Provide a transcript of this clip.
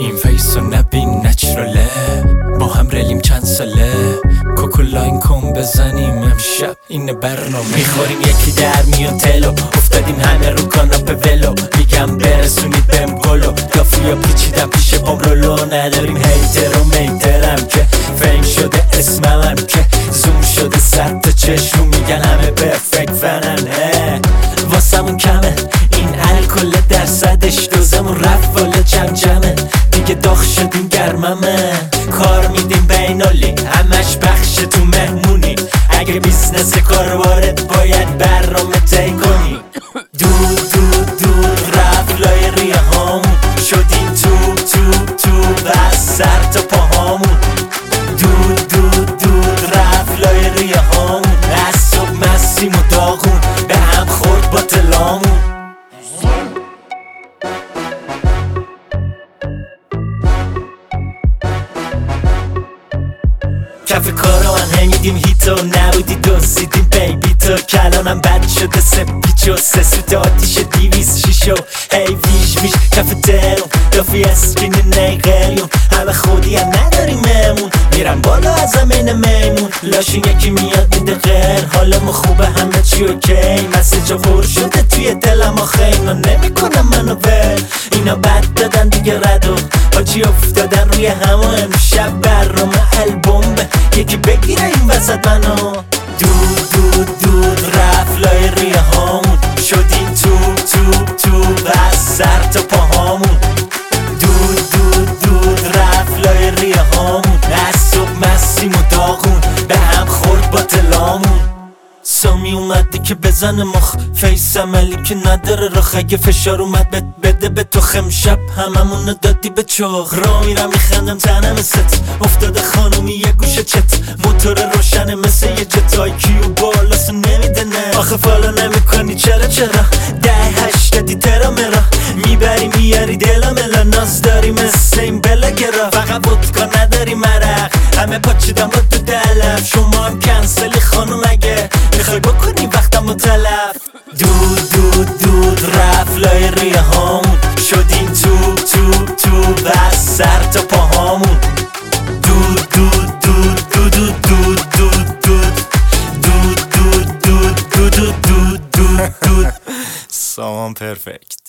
این فیسو نبین نچراله، با هم رلیم چند ساله، کوکولاین کن بزنیم امشب این برنامه. میخوریم یکی در میون تلو، افتادیم همه رو کاناپه ولو، میگم برسونید بهم گلو، گافویا پیچیدم پیش بام رولو. نداریم هیتر و میترم که فیم شده اسمم که زوم شده 100 تا چشم میگن همه پرفکت فنن. واسمون کمه این الکل درصدش، دوزمون رفت والا جمجمه، دیگه داغ شدیم گرممه، کار میدیم بینالی همش بخش تو مهمونی، اگه بیزنس کاروارت باید برنامه طی کنی. دور دور دور رفت لای ریه هامون، شدیم تو و سر تا پاهامون. دور دور دور رفت لای ریه هامون، از صبح مسیم و داغون به هم خورد با تلامون. کف کارا من همیدیم هیتو، نبودی دوزیدیم بیبی تو، کلانم بد شده سپیچو، سه سوت آتیش 200 شیشو، هی ویش ویش کف ترون دافی اسکین نیقلیون، همه خودی هم نداریم مهمون، میرن بالا از زمین میمون، لاشون یکی میاد میده غیر، حال ما خوبه همه چی اوکی، مسیجا پر شده توی دلم آخه اینا نمیکنم منو ول، اینا بد دادن دیگه ردو، آجی افتادن روی همه، امشب برنامه البومه، یکی بگیره این وسط منو. دور دور دور رفت لای ریه هامون، شدیم تو و سر تا پاهامون. دور دور دور رفت لای ریه هامون، از صبح مسیم و داغون به هم خورد با تلامون. سامی اومدی که بزنه مخ، فیس عملی که نداره رخ، اگه فشار اومد بده به تو خمشب هممونو دادی به چخ. را میرم میخندم تنم ست، افتاده خانومی یه گوشه چت، موتور روشنه مثل یه جتای کیو بالاسو نمیده نه، آخه فالو نمیکنی چرا 10-8 ترا مرا میبری میاری دلم الا، ناز داری مثل این بلگرا، فقط ودکا نداری مرق، همه پاچیدم با تو دلم، شما هم کنسلی خانوم اگه میخوای بکنی وقتم و تلف. دور دور دور رفت لای ریه هامون، شدیم تو و سر تا پاهامون. دور دور دور دور دور دور دور دور دور دور دور دور دور دور. سامان پرفکت.